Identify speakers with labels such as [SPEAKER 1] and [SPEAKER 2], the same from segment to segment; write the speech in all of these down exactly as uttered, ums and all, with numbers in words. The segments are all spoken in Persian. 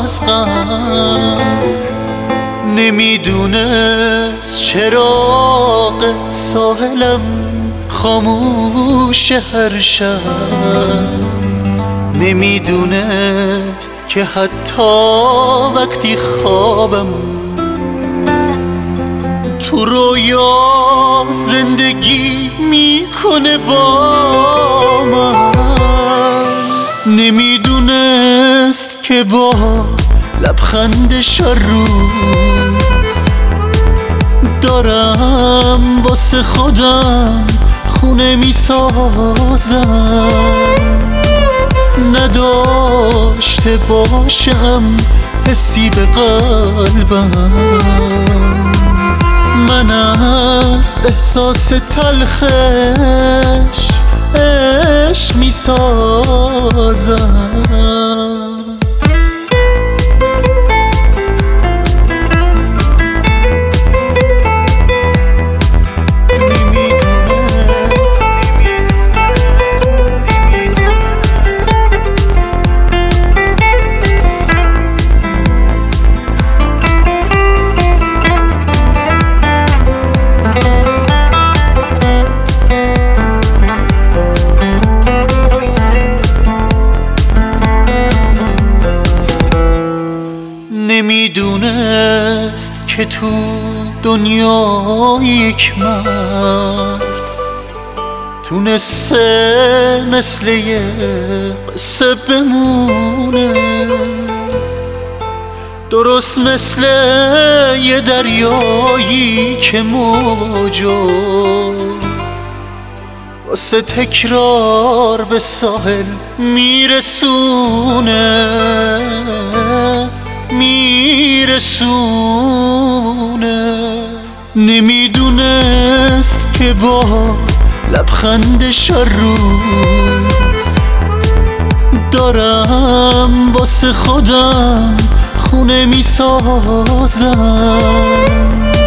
[SPEAKER 1] از غم. نمیدونست چراغ ساحلم خاموش هر شب. نمیدونست که حتی وقتی خوابم تو رویا زندگی میکنه با من. نمیدونست که با لبخندش رو دارم واسه خودم خونه میسازم. نداشته باشم حسی به قلبم، من از احساس تلخش عشق میسازم. نمیدونست که تو دنیا یک مرد تونسته مثل یه قصه بمونه، درست مثل یه دریایی که موجو واسه تکرار به ساحل میرسونه میرسونه. نمیدونست که با لبخندش رو دارم واسه خودم خونه میسازم.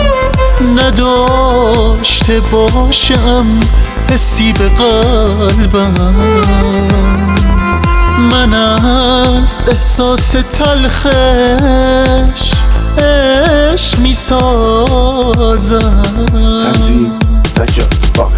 [SPEAKER 1] نداشته باشم حسی به قلبم، من از احساس تلخش عشق میسازم.
[SPEAKER 2] تنظیم سجاد باقی.